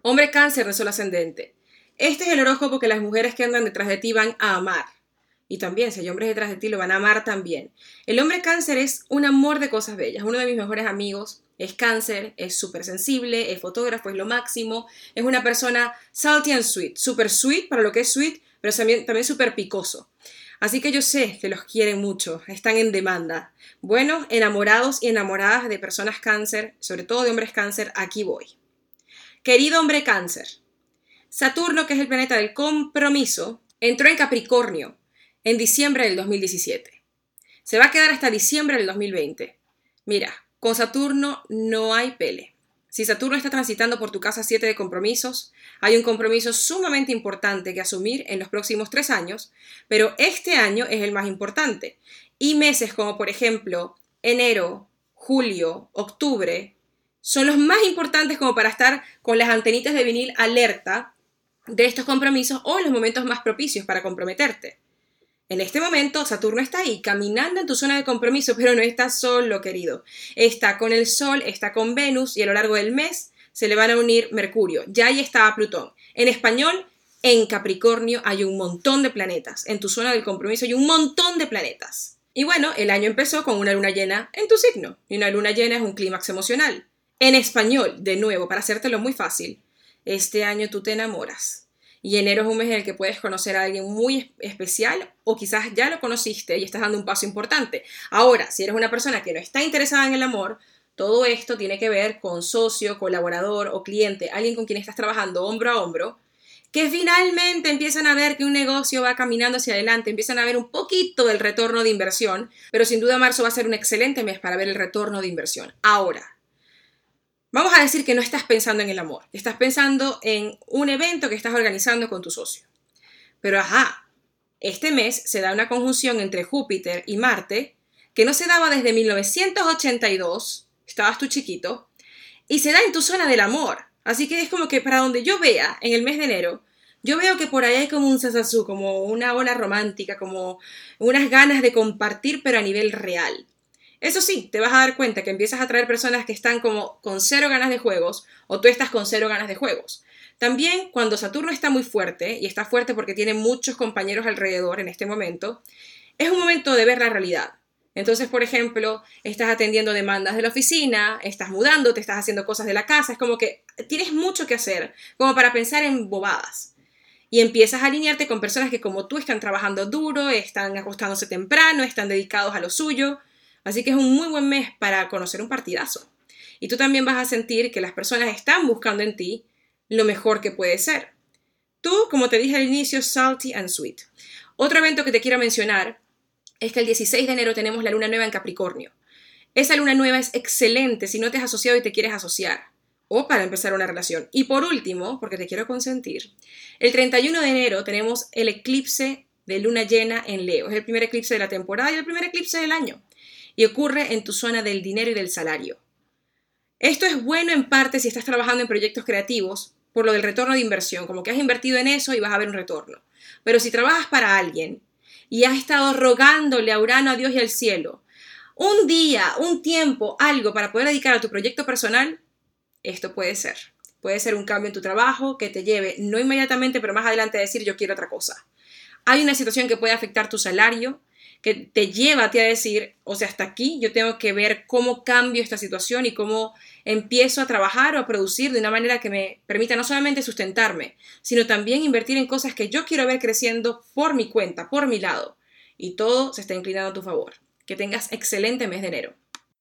Hombre cáncer de sol ascendente. Este es el horóscopo que las mujeres que andan detrás de ti van a amar. Y también, si hay hombres detrás de ti, lo van a amar también. El hombre cáncer es un amor de cosas bellas. Uno de mis mejores amigos es cáncer, es súper sensible, es fotógrafo, es lo máximo. Es una persona salty and sweet. Súper sweet para lo que es sweet, pero también súper picoso. Así que yo sé que los quieren mucho, están en demanda. Bueno, enamorados y enamoradas de personas cáncer, sobre todo de hombres cáncer, aquí voy. Querido hombre cáncer, Saturno, que es el planeta del compromiso, entró en Capricornio en diciembre del 2017. Se va a quedar hasta diciembre del 2020. Mira, con Saturno no hay pele. Si Saturno está transitando por tu casa 7 de compromisos, hay un compromiso sumamente importante que asumir en los próximos 3 años, pero este año es el más importante. Y meses como por ejemplo enero, julio, octubre, son los más importantes como para estar con las antenitas de vinil alerta de estos compromisos o en los momentos más propicios para comprometerte. En este momento, Saturno está ahí, caminando en tu zona de compromiso, pero no está solo, querido. Está con el Sol, está con Venus y a lo largo del mes se le van a unir Mercurio. Ya ahí está Plutón. En español, en Capricornio hay un montón de planetas. En tu zona del compromiso hay un montón de planetas. Y bueno, el año empezó con una luna llena en tu signo. Y una luna llena es un clímax emocional. En español, de nuevo, para hacértelo muy fácil, este año tú te enamoras. Y enero es un mes en el que puedes conocer a alguien muy especial o quizás ya lo conociste y estás dando un paso importante. Ahora, si eres una persona que no está interesada en el amor, todo esto tiene que ver con socio, colaborador o cliente, alguien con quien estás trabajando hombro a hombro, que finalmente empiezan a ver que un negocio va caminando hacia adelante, empiezan a ver un poquito del retorno de inversión, pero sin duda marzo va a ser un excelente mes para ver el retorno de inversión. Ahora, vamos a decir que no estás pensando en el amor, estás pensando en un evento que estás organizando con tu socio. Pero este mes se da una conjunción entre Júpiter y Marte que no se daba desde 1982, estabas tú chiquito, y se da en tu zona del amor. Así que es como que para donde yo vea, en el mes de enero, yo veo que por ahí hay como un sasazú, como una ola romántica, como unas ganas de compartir, pero a nivel real. Eso sí, te vas a dar cuenta que empiezas a atraer personas que están como con cero ganas de juegos o tú estás con cero ganas de juegos. También cuando Saturno está muy fuerte, y está fuerte porque tiene muchos compañeros alrededor en este momento, es un momento de ver la realidad. Entonces, por ejemplo, estás atendiendo demandas de la oficina, estás mudándote, estás haciendo cosas de la casa, es como que tienes mucho que hacer, como para pensar en bobadas. Y empiezas a alinearte con personas que como tú están trabajando duro, están acostándose temprano, están dedicados a lo suyo. Así que es un muy buen mes para conocer un partidazo. Y tú también vas a sentir que las personas están buscando en ti lo mejor que puede ser. Tú, como te dije al inicio, salty and sweet. Otro evento que te quiero mencionar es que el 16 de enero tenemos la luna nueva en Capricornio. Esa luna nueva es excelente si no te has asociado y te quieres asociar, o para empezar una relación. Y por último, porque te quiero consentir, el 31 de enero tenemos el eclipse de luna llena en Leo. Es el primer eclipse de la temporada y el primer eclipse del año. Y ocurre en tu zona del dinero y del salario. Esto es bueno en parte si estás trabajando en proyectos creativos por lo del retorno de inversión, como que has invertido en eso y vas a ver un retorno. Pero si trabajas para alguien y has estado rogándole a Urano, a Dios y al cielo, un día, un tiempo, algo para poder dedicar a tu proyecto personal, esto puede ser. Puede ser un cambio en tu trabajo que te lleve, no inmediatamente, pero más adelante a decir yo quiero otra cosa. Hay una situación que puede afectar tu salario, que te lleva a ti a decir, o sea, hasta aquí yo tengo que ver cómo cambio esta situación y cómo empiezo a trabajar o a producir de una manera que me permita no solamente sustentarme, sino también invertir en cosas que yo quiero ver creciendo por mi cuenta, por mi lado. Y todo se está inclinando a tu favor. Que tengas excelente mes de enero.